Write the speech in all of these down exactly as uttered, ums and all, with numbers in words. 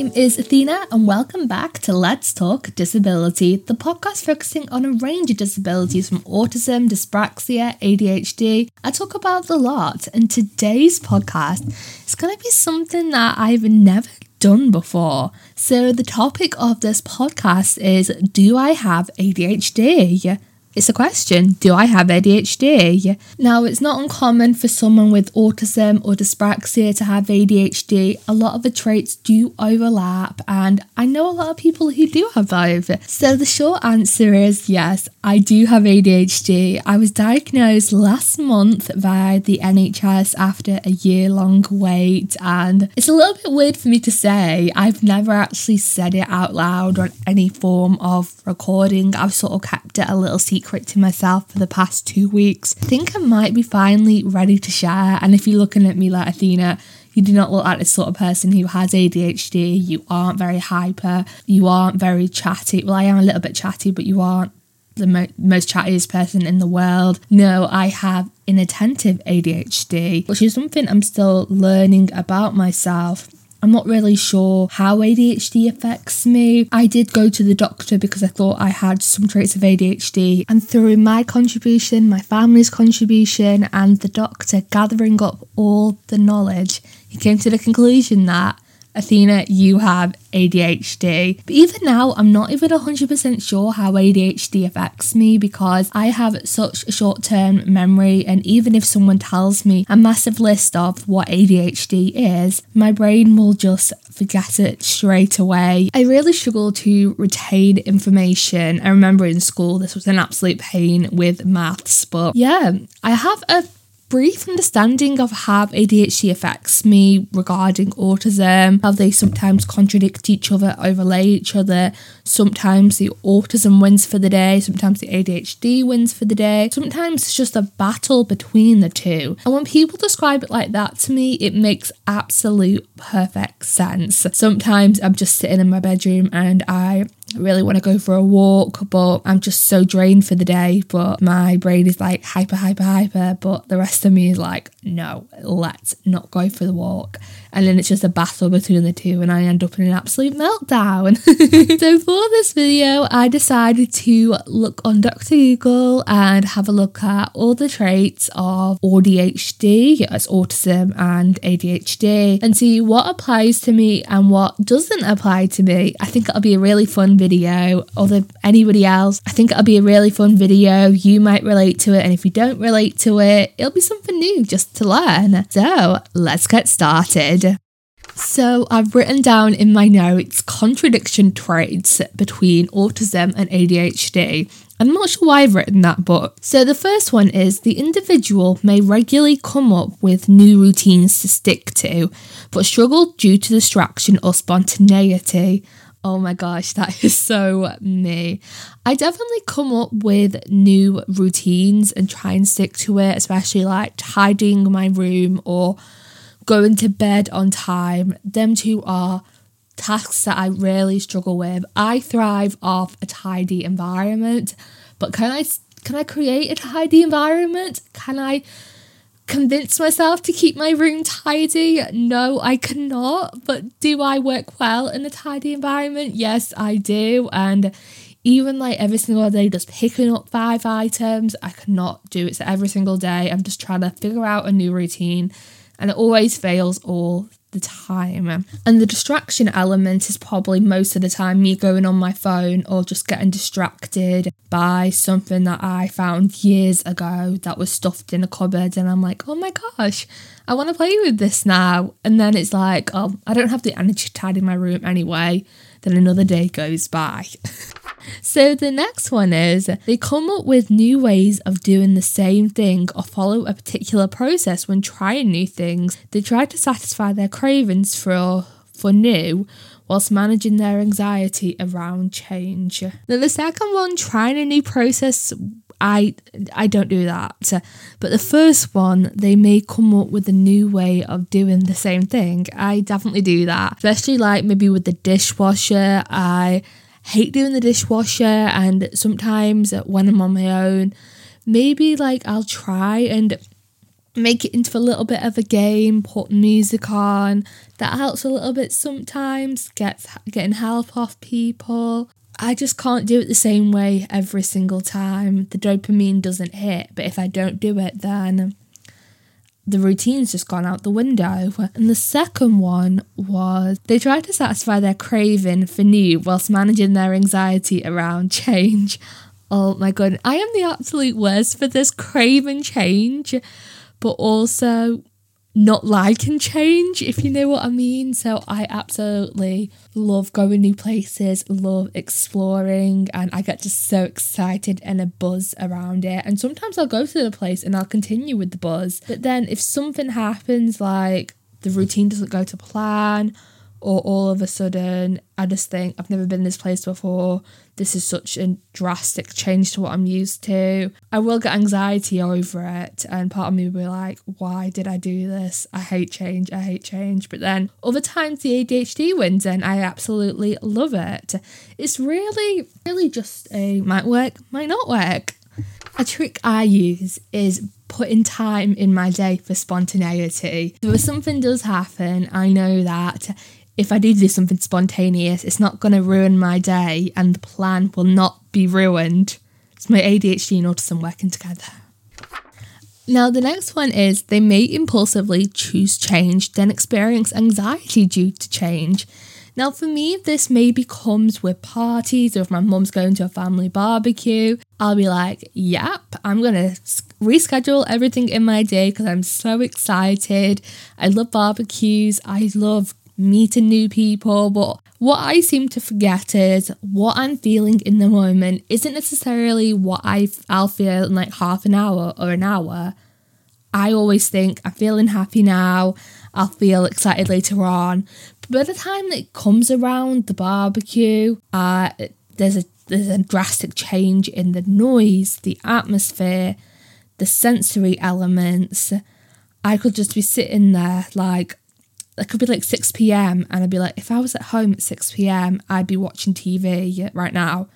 name is Athena and welcome back to Let's Talk Disability, the podcast focusing on a range of disabilities from autism, dyspraxia, A D H D. I talk about the lot, and today's podcast is going to be something that I've never done before. So the topic of this podcast is, do I have A D H D? It's a question, do I have A D H D? Now, it's not uncommon for someone with autism or dyspraxia to have A D H D. A lot of the traits do overlap, and I know a lot of people who do have both. So the short answer is yes, I do have A D H D. I was diagnosed last month by the N H S after a year-long wait, and it's a little bit weird for me to say. I've never actually said it out loud on any form of recording. I've sort of kept it a little secret to myself for the past two weeks. I think I might be finally ready to share, and if you're looking at me like Athena, you do not look like the sort of person who has A D H D. You aren't very hyper, you aren't very chatty. Well, I am a little bit chatty, but you aren't the mo- most chattiest person in the world. No, I have inattentive A D H D, which is something I'm still learning about myself. I'm not really sure how A D H D affects me. I did go to the doctor because I thought I had some traits of A D H D, and through my contribution, my family's contribution, and the doctor gathering up all the knowledge, he came to the conclusion that, Athena, you have A D H D. But even now, I'm not even one hundred percent sure how A D H D affects me because I have such a short-term memory, and even if someone tells me a massive list of what A D H D is, my brain will just forget it straight away. I really struggle to retain information. I remember in school this was an absolute pain with maths, but yeah, I have a brief understanding of how A D H D affects me regarding autism, how they sometimes contradict each other, overlay each other. Sometimes the autism wins for the day, sometimes the A D H D wins for the day. Sometimes it's just a battle between the two. And when people describe it like that to me, it makes absolute perfect sense. Sometimes I'm just sitting in my bedroom and I really want to go for a walk, but I'm just so drained for the day, but my brain is like hyper, hyper, hyper, but the rest of me is like, no, let's not go for the walk. And then it's just a battle between the two and I end up in an absolute meltdown. So for this video, I decided to look on Doctor Google and have a look at all the traits of A D H D, as autism and A D H D, and see what applies to me and what doesn't apply to me. I think it'll be a really fun video. Or anybody else, I think it'll be a really fun video. You might relate to it, and if you don't relate to it, it'll be something new just to learn. So let's get started. So I've written down in my notes contradiction traits between autism and A D H D. I'm not sure why I've written that, but so the first one is the individual may regularly come up with new routines to stick to, but struggle due to distraction or spontaneity. Oh my gosh, that is so me. I definitely come up with new routines and try and stick to it, especially like tidying my room or going to bed on time. Them two are tasks that I really struggle with. I thrive off a tidy environment, but can I can I create a tidy environment? Can I convince myself to keep my room tidy? No, I cannot. But do I work well in a tidy environment? Yes, I do. And even like every single day just picking up five items, I cannot do it. So every single day I'm just trying to figure out a new routine, and it always fails all the time. And the distraction element is probably most of the time me going on my phone or just getting distracted by something that I found years ago that was stuffed in a cupboard, and I'm like, oh my gosh, I want to play with this now. And then it's like, oh, I don't have the energy to tidy my room anyway. Then another day goes by. So the next one is they come up with new ways of doing the same thing or follow a particular process when trying new things. They try to satisfy their cravings for for new whilst managing their anxiety around change. Now the second one, trying a new process, I I don't do that. But the first one, they may come up with a new way of doing the same thing. I definitely do that, especially like maybe with the dishwasher. I hate doing the dishwasher, and sometimes when I'm on my own, maybe like I'll try and make it into a little bit of a game, put music on. That helps a little bit sometimes, gets getting help off people. I just can't do it the same way every single time. The dopamine doesn't hit, but if I don't do it, then the routine's just gone out the window. And the second one was they tried to satisfy their craving for new whilst managing their anxiety around change. Oh my god, I am the absolute worst for this, craving change, but also not liking change, if you know what I mean. So I absolutely love going new places, love exploring, and I get just so excited and a buzz around it. And sometimes I'll go to the place and I'll continue with the buzz, but then if something happens, like the routine doesn't go to plan, or all of a sudden I just think, I've never been in this place before, this is such a drastic change to what I'm used to, I will get anxiety over it, and part of me will be like, why did I do this? I hate change, I hate change. But then other times the A D H D wins and I absolutely love it. It's really, really just a might work, might not work. A trick I use is putting time in my day for spontaneity. So if something does happen, I know that if I do do something spontaneous, it's not going to ruin my day and the plan will not be ruined. It's my A D H D and autism working together. Now, the next one is they may impulsively choose change, then experience anxiety due to change. Now, for me, this maybe comes with parties, or if my mum's going to a family barbecue, I'll be like, yep, I'm going to reschedule everything in my day because I'm so excited. I love barbecues. I love meeting new people, but what I seem to forget is what I'm feeling in the moment isn't necessarily what I, I'll feel in like half an hour or an hour. I always think I'm feeling happy now, I'll feel excited later on. But by the time it comes around the barbecue, uh, there's a there's a drastic change in the noise, the atmosphere, the sensory elements. I could just be sitting there like, it could be like six p.m. and I'd be like, if I was at home at six p.m, I'd be watching T V right now.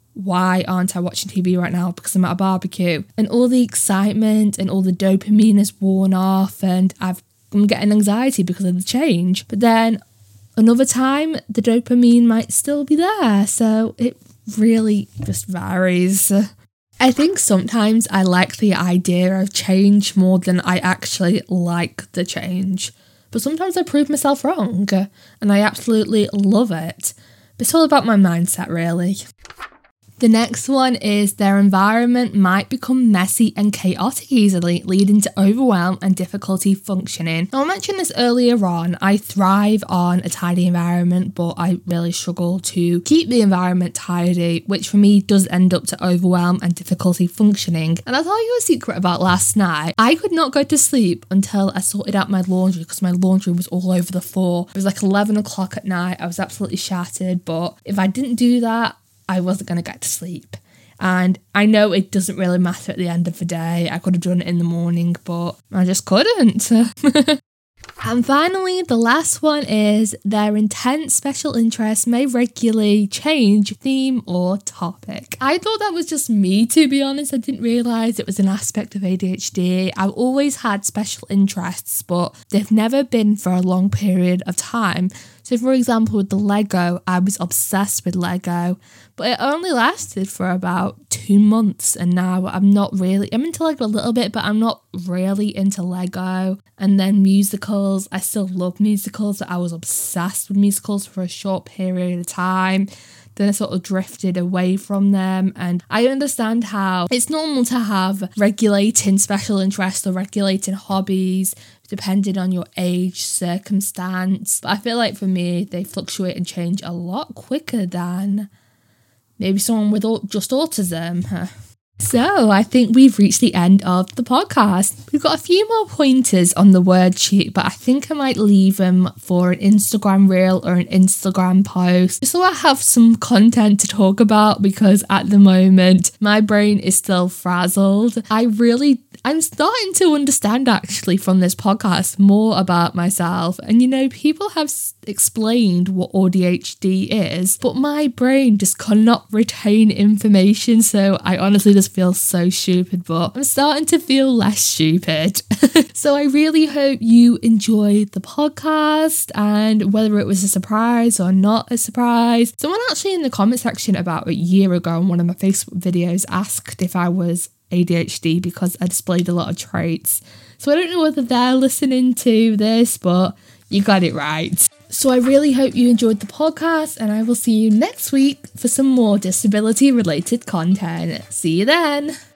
Why aren't I watching T V right now? Because I'm at a barbecue. And all the excitement and all the dopamine is worn off and I've, I'm getting anxiety because of the change. But then another time, the dopamine might still be there. So it really just varies. I think sometimes I like the idea of change more than I actually like the change. But sometimes I prove myself wrong and I absolutely love it. But it's all about my mindset, really. The next one is their environment might become messy and chaotic easily, leading to overwhelm and difficulty functioning. Now, I mentioned this earlier on, I thrive on a tidy environment, but I really struggle to keep the environment tidy, which for me does end up to overwhelm and difficulty functioning. And I'll tell you a secret about last night. I could not go to sleep until I sorted out my laundry because my laundry was all over the floor. It was like eleven o'clock at night. I was absolutely shattered, but if I didn't do that, I wasn't going to get to sleep. And I know it doesn't really matter at the end of the day. I could have done it in the morning, but I just couldn't. And finally, the last one is their intense special interests may regularly change theme or topic. I thought that was just me, to be honest. I didn't realise it was an aspect of A D H D. I've always had special interests, but they've never been for a long period of time. So for example, with the Lego, I was obsessed with Lego, but it only lasted for about two months. And now I'm not really, I'm into Lego a little bit, but I'm not really into Lego. And then musicals, I still love musicals. I was obsessed with musicals for a short period of time. Then I sort of drifted away from them. And I understand how it's normal to have regulating special interests or regulating hobbies depending on your age, circumstance. But I feel like for me, they fluctuate and change a lot quicker than maybe someone with just autism. So I think we've reached the end of the podcast. We've got a few more pointers on the word sheet, but I think I might leave them for an Instagram reel or an Instagram post, just so I have some content to talk about, because at the moment my brain is still frazzled. I really, I'm starting to understand actually from this podcast more about myself. And you know, people have s- explained what A D H D is, but my brain just cannot retain information. So I honestly just feel so stupid, but I'm starting to feel less stupid. So I really hope you enjoyed the podcast, and whether it was a surprise or not a surprise. Someone actually in the comment section about a year ago on one of my Facebook videos asked if I was A D H D because I displayed a lot of traits. So I don't know whether they're listening to this, but you got it right. So I really hope you enjoyed the podcast, and I will see you next week for some more disability related content. See you then.